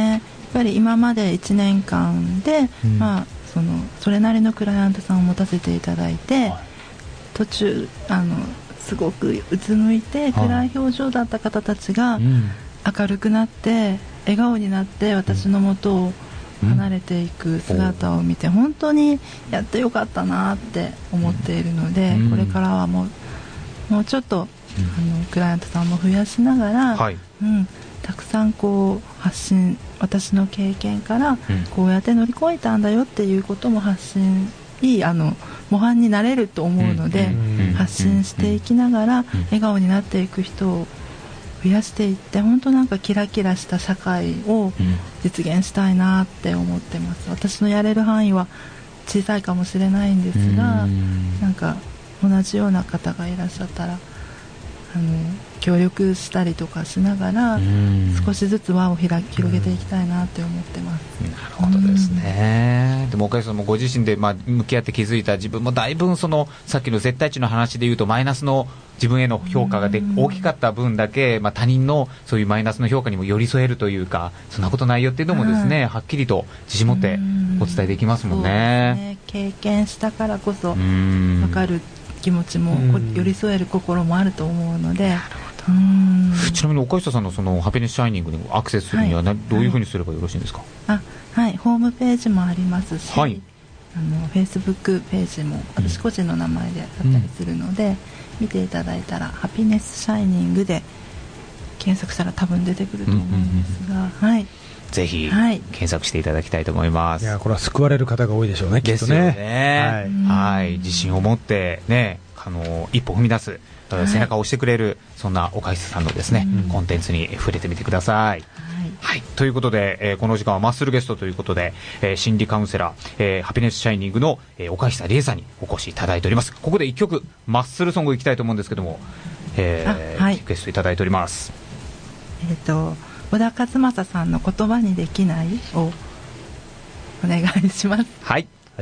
ぱり今まで1年間で、それなりのクライアントさんを持たせていただいて、途中すごくうつむいて暗い表情だった方たちが明るくなって笑顔になって私の元を離れていく姿を見て、本当にやってよかったなって思っているので、これからはもうちょっとクライアントさんも増やしながら、たくさんこう発信、私の経験からこうやって乗り越えたんだよっていうことも発信、いい模範になれると思うので、発信していきながら笑顔になっていく人を増やしていって、本当なんかキラキラした社会を実現したいなって思ってます。私のやれる範囲は小さいかもしれないんですが、なんか同じような方がいらっしゃったら協力したりとかしながら少しずつ輪を広げていきたいなって思ってます。 なるほどですね。でも岡井さんもご自身で向き合って気づいた自分もだいぶさっきの絶対値の話でいうとマイナスの自分への評価が大きかった分だけ、他人のそういうマイナスの評価にも寄り添えるというか、そんなことないよっていうのもですね、はっきりと自信持ってお伝えできますもんね。 そうですね、経験したからこそ分かる気持ちも寄り添える心もあると思うので。 ちなみに岡下さんのそのハピネスシャイニングにアクセスするにはどういうふうにすればよろしいんですか？ ホームページもありますし、フェイスブックページも私個人の名前であったりするので、見ていただいたらハピネスシャイニングで検索したら多分出てくると思うんですが、 ぜひ検索していただきたいと思います。 いや、これは救われる方が多いでしょうね、きっとね。 ですよね。自信を持ってね、一歩踏み出す背中を押してくれる、そんな岡下さんのですね、コンテンツに触れてみてください。ということで、この時間はマッスルゲストということで、心理カウンセラー、ハピネスシャイニングの、岡下理恵さんにお越しいただいております。ここで一曲マッスルソングいきたいと思うんですけども、リクエストいただいております。 小田和正さんの言葉にできないをお願いします。 終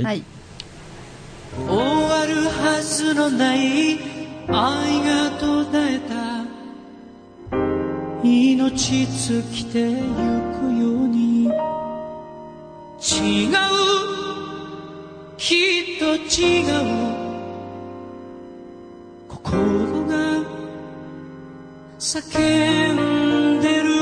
わるはずのない愛が途絶えた、命尽きてゆくように、違う、きっと違う、心が叫んでる。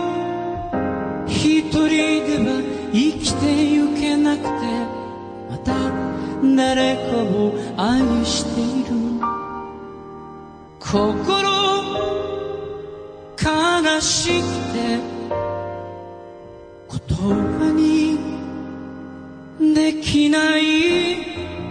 一人では生きてゆけなくて、また誰かを愛している。心悲しくて言葉にできない。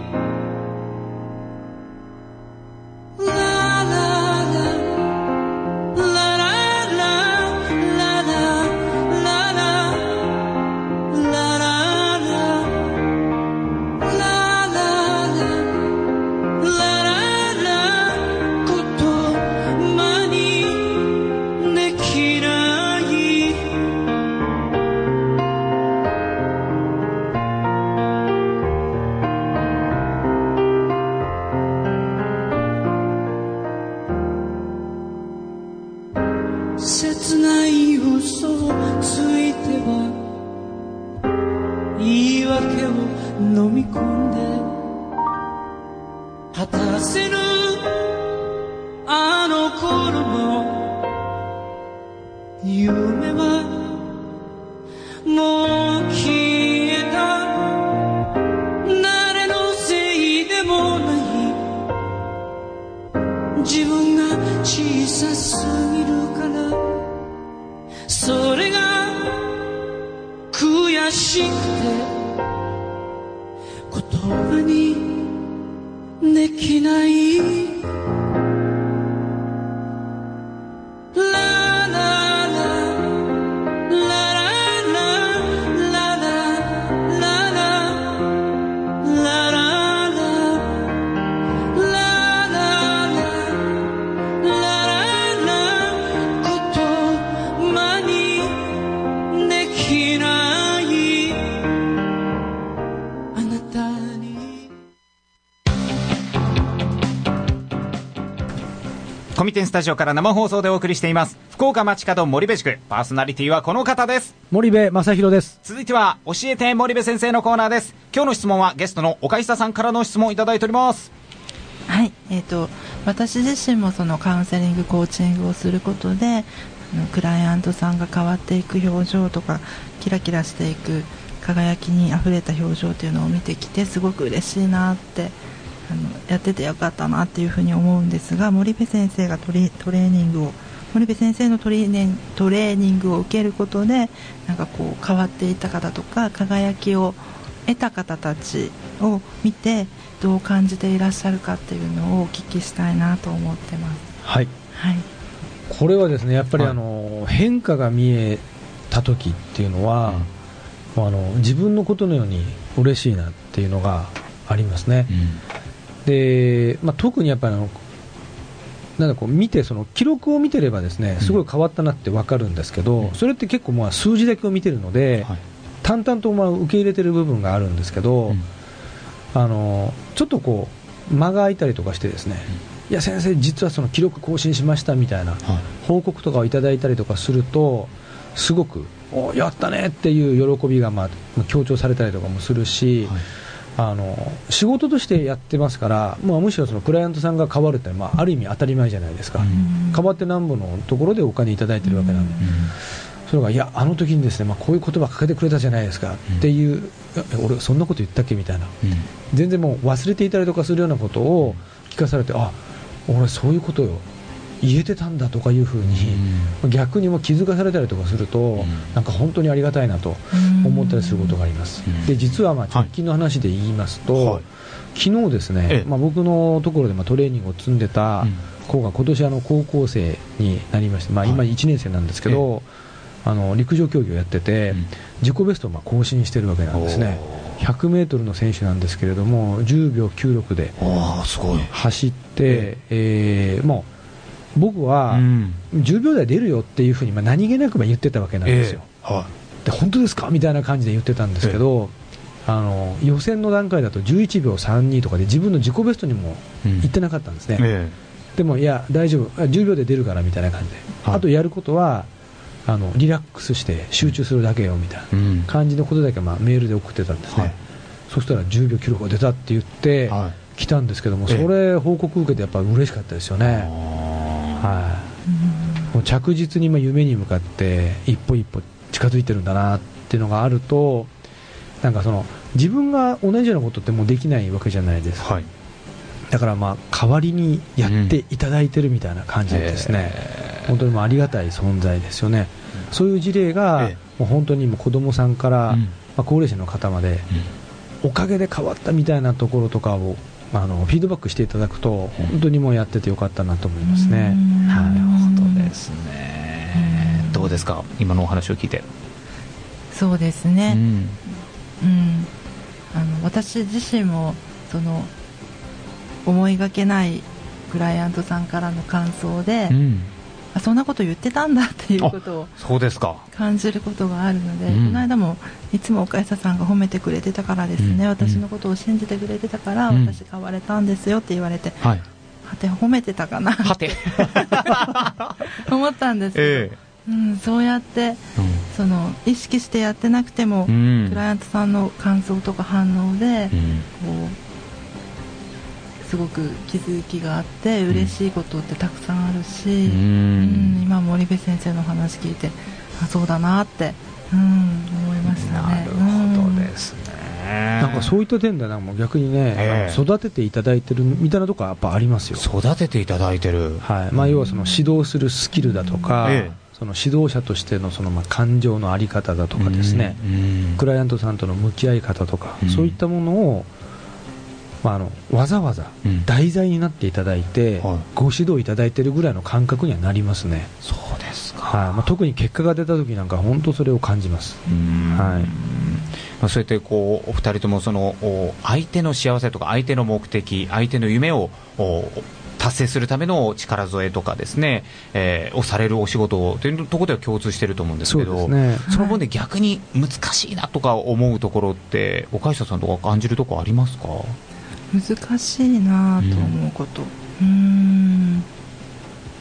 切ない嘘をついては言い訳を飲み込んで、果たせぬあの頃の夢はもう消えた。誰のせいでもない、自分が小さすぎるから、それが悔しくて言葉にできない。 コミテンスタジオから生放送でお送りしています福岡町角森部塾、パーソナリティはこの方です。 森部正弘です。 続いては教えて森部先生のコーナーです。今日の質問はゲストの岡久さんからの質問をいただいております。 はい、私自身もそのカウンセリングコーチングをすることでクライアントさんが変わっていく表情とかキラキラしていく輝きにあふれた表情というのを見てきて、すごく嬉しいなってやっててよかったなっていうふうに思うんですが、森部先生が森部先生のトレーニングを受けることでなんかこう変わっていった方とか輝きを得た方たちを見てどう感じていらっしゃるかっていうのをお聞きしたいなと思ってます。 はい、 はい、 これはですねやっぱり変化が見えた時っていうのは、自分のことのように嬉しいなっていうのがありますね。で特にやっぱりなんかこう見てその記録を見てればですねすごい変わったなって分かるんですけど、それって結構数字だけを見てるので、淡々と受け入れてる部分があるんですけど、ちょっとこう間が空いたりとかしてですね、いや先生実はその記録更新しましたみたいな報告とかをいただいたりとかすると、すごくやったねっていう喜びが強調されたりとかもするし、仕事としてやってますから、むしろそのクライアントさんが変わるってのは、ある意味当たり前じゃないですか。変わってなんぼのところでお金いただいてるわけなんで、それがいやあの時にですね、こういう言葉かけてくれたじゃないですかっていう、俺そんなこと言ったっけみたいな、全然もう忘れていたりとかするようなことを聞かされて、俺そういうことよ言えてたんだとかいうふうに、逆にも気づかされたりとかすると、なんか本当にありがたいなと思ったりすることがあります。で実は直近の話で言いますと、昨日ですね、僕のところでトレーニングを積んでた子が今年高校生になりまして、今1年生なんですけど、陸上競技をやってて自己ベストを更新してるわけなんですね。100メートルの選手なんですけれども10秒96で走って、もう僕は10秒台出るよっていうふうに何気なく言ってたわけなんですよ。で本当ですかみたいな感じで言ってたんですけど、予選の段階だと11秒32とかで自分の自己ベストにも行ってなかったんですね。でもいや大丈夫10秒で出るからみたいな感じで、あとやることはリラックスして集中するだけよみたいな感じのことだけメールで送ってたんですね。そしたら10秒記録が出たって言って来たんですけども、それ報告受けてやっぱ嬉しかったですよね。もう着実に夢に向かって一歩一歩近づいてるんだなっていうのがあると、なんか自分が同じようなことってもうできないわけじゃないですか。だから代わりにやっていただいてるみたいな感じでですね、本当にありがたい存在ですよね。そういう事例がもう本当に子どもさんから高齢者の方までおかげで変わったみたいなところとかをフィードバックしていただくと本当にもうやっててよかったなと思いますね。 なるほどですね。どうですか今のお話を聞いて。 そうですね、私自身も思いがけないクライアントさんからの感想で、そんなこと言ってたんだっていうことを感じることがあるので、この間もいつも岡久さんが褒めてくれてたからですね、私のことを信じてくれてたから、私変われたんですよって言われて、はて褒めてたかなって思ったんですけど、そうやって、意識してやってなくても、クライアントさんの感想とか反応で、すごく気づきがあって嬉しいことってたくさんあるし、今森部先生の話聞いてそうだなって、思いましたね。 なるほどですね。 なんかそういった点では逆にね、育てていただいてるみたいなところはやっぱありますよ。 育てていただいてる、 要は指導するスキルだとか、その指導者としての感情の在り方だとかですね、クライアントさんとの向き合い方とか、そういったものをわざわざ題材になっていただいて、ご指導いただいているぐらいの感覚にはなりますね。 そうですか。 特に結果が出た時なんか本当それを感じます。 そうやってお二人とも相手の幸せとか相手の目的、相手の夢を達成するための力添えとかですね、をされるお仕事というところでは共通していると思うんですけど、その分で逆に難しいなとか思うところって岡久さんとか感じるところありますか？ 難しいなと思うこと、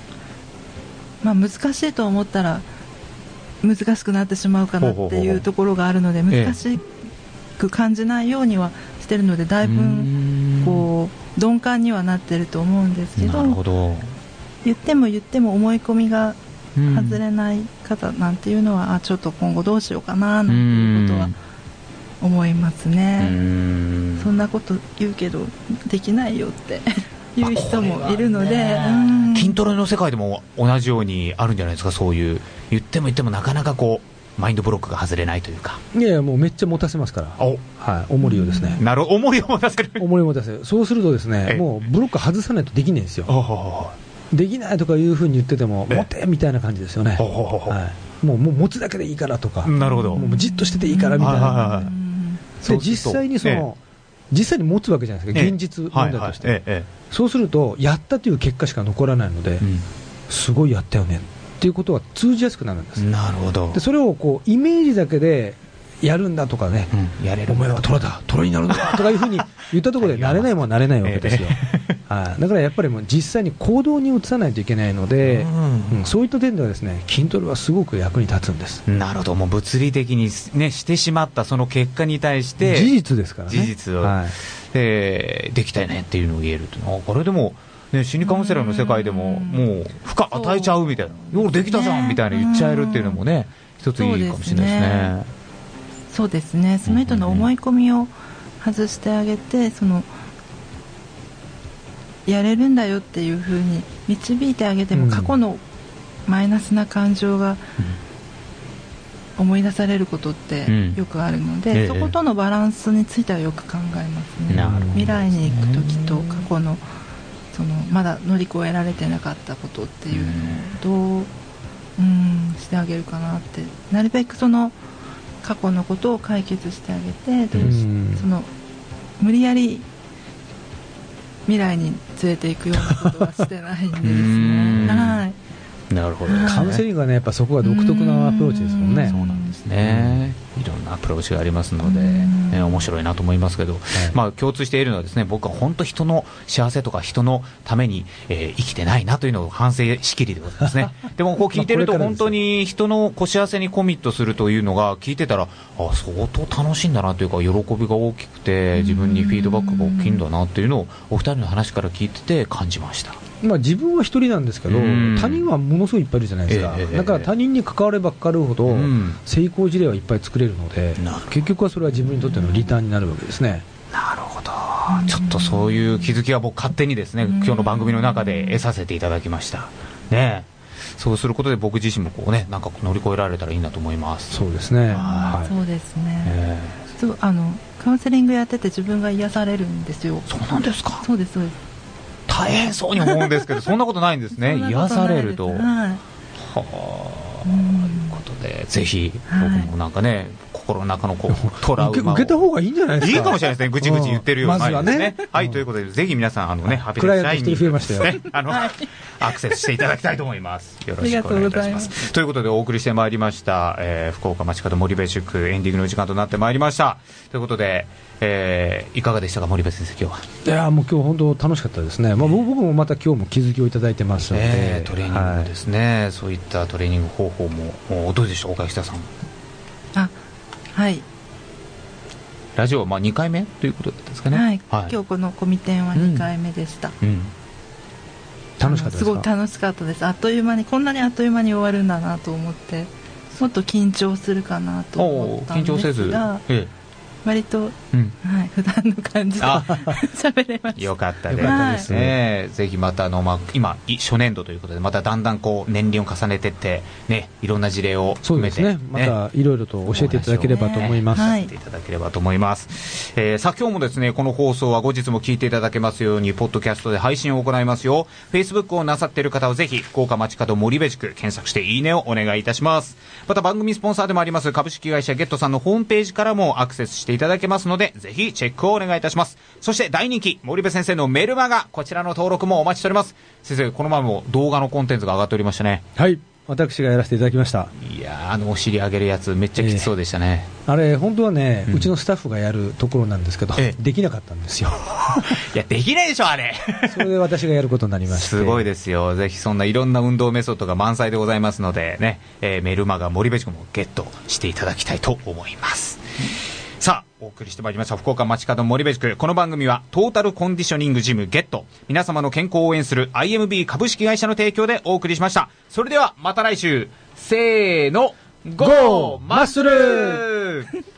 難しいと思ったら難しくなってしまうかなっていうところがあるので、難しく感じないようにはしてるので、だいぶこう鈍感にはなってると思うんですけど、 なるほど。 言っても思い込みが外れない方なんていうのは、ちょっと今後どうしようかななんていうことは思いますね。そんなこと言うけどできないよっていう人もいるので、 筋トレの世界でも同じようにあるんじゃないですか。そういう言ってもなかなかこうマインドブロックが外れないというか。 いやいや、もうめっちゃ持たせますから、はい、重りをですね。 なるほど、重りを持たせる。 重りを持たせる。そうするとですね、もうブロック外さないとできないんですよ。できないとかいうふうに言ってても、持てみたいな感じですよね。はい、もう持つだけでいいからとか、 なるほど、 もうじっとしてていいからみたいな。で実際に実際に持つわけじゃないですか、現実問題として。そうするとやったという結果しか残らないので、すごいやったよねっていうことは通じやすくなるんです。 なるほど。 でそれをこうイメージだけでやるんだとかね、 やれる、 お前は虎だ、虎になるんだとかいうふうに言ったところでなれないもんはなれないわけですよ。だからやっぱりもう実際に行動に移さないといけないので、そういった点ではですね、筋トレはすごく役に立つんです。 なるほど。もう物理的に、ね、してしまったその結果に対して事実ですからね。 事実を、できたよねっていうのを言えるというのは、これでも、ね、心理カウンセラーの世界でももう負荷与えちゃうみたいな、ようできたじゃんみたいな言っちゃえるっていうのもね、一ついいかもしれないですね。 そうですね。その人の思い込みを外してあげて、やれるんだよっていう風に導いてあげても、過去のマイナスな感情が思い出されることってよくあるので、そことのバランスについてはよく考えますね。未来に行く時と過去のまだ乗り越えられてなかったことっていうのをどうしてあげるかなって、なるべく過去のことを解決してあげて、無理やり未来に連れていくようなことはしてないんですね。はい、 なるほど。 カウンセリングはね、やっぱそこが独特なアプローチですもんね。 そうなんですね。いろんなアプローチがありますので、面白いなと思いますけど、共通しているのはですね、僕は本当人の幸せとか人のために、生きてないなというのを反省しきりでございますね。でもこう聞いてると本当に人の幸せにコミットするというのが聞いてたら、相当楽しいんだなというか、喜びが大きくて自分にフィードバックが大きいんだなっていうのをお二人の話から聞いてて感じました。 自分は一人なんですけど、他人はものすごいいっぱいいるじゃないですか。だから他人に関われば関わるほど、成功事例はいっぱい作れるので、結局はそれは自分にとってのリターンになるわけですね。 なるほど。ちょっとそういう気づきは僕勝手にですね、今日の番組の中で得させていただきましたね。そうすることで僕自身もこうね、なんか乗り越えられたらいいなと思います。 そうですね。 そうですね。カウンセリングやってて自分が癒されるんですよ。 そうなんですか。 そうですそうです。 大変そうに思うんですけど、そんなことないんですね。癒されると。ということで、ぜひ僕もなんかね、心の中のトラウマを受けた方がいいんじゃないですか。 いいかもしれないですね。ぐちぐち言ってるようなですね。はい、ということで、ぜひ皆さんハピネスラインにアクセスしていただきたいと思います。よろしくお願いいたします。ということでお送りしてまいりました、福岡街角森部塾エンディングの時間となってまいりました。ということで、いかがでしたか、森部先生、今日は。 いや、もう今日本当楽しかったですね。僕もまた今日も気づきをいただいてますので、 トレーニングですね。そういったトレーニング方法もどうでしょう、岡下さん。 はい。 ラジオは2回目ということですかね。 はい。今日このコミテンは2回目でした。 楽しかったですか。 すごく楽しかったです。こんなにあっという間に終わるんだなと思って、もっと緊張するかなと思ったんですが、緊張せず、割と、普段の感じで喋れました。 よかったですね。ぜひまた今初年度ということで、まただんだん年輪を重ねていってね、いろんな事例を含めて、 そうですね、またいろいろと教えていただければと思います。 教えていただければと思います。さあ今日もですね、この放送は後日も聞いていただけますようにポッドキャストで配信を行いますよ。Facebook をなさっている方はぜひ福岡街角森部塾検索していいねをお願いいたします。また番組スポンサーでもあります株式会社ゲットさんのホームページからもアクセスしていただけますので、ぜひチェックをお願いいたします。そして大人気森部先生のメルマガ、こちらの登録もお待ちしております。先生、この前も動画のコンテンツが上がっておりましたね。 はい、 私がやらせていただきました。 いやお尻上げるやつめっちゃきつそうでしたね。 あれ本当はね、うちのスタッフがやるところなんですけど、できなかったんですよ。 いやできないでしょあれ。 それで私がやることになりまして、 すごいですよ。ぜひそんないろんな運動メソッドが満載でございますのでね、メルマガ森部塾もゲットしていただきたいと思います。さあお送りしてまいりました福岡街角森部塾。この番組はトータルコンディショニングジムゲット、皆様の健康を応援する IMB 株式会社の提供でお送りしました。それではまた来週、せーの、ゴーマッスル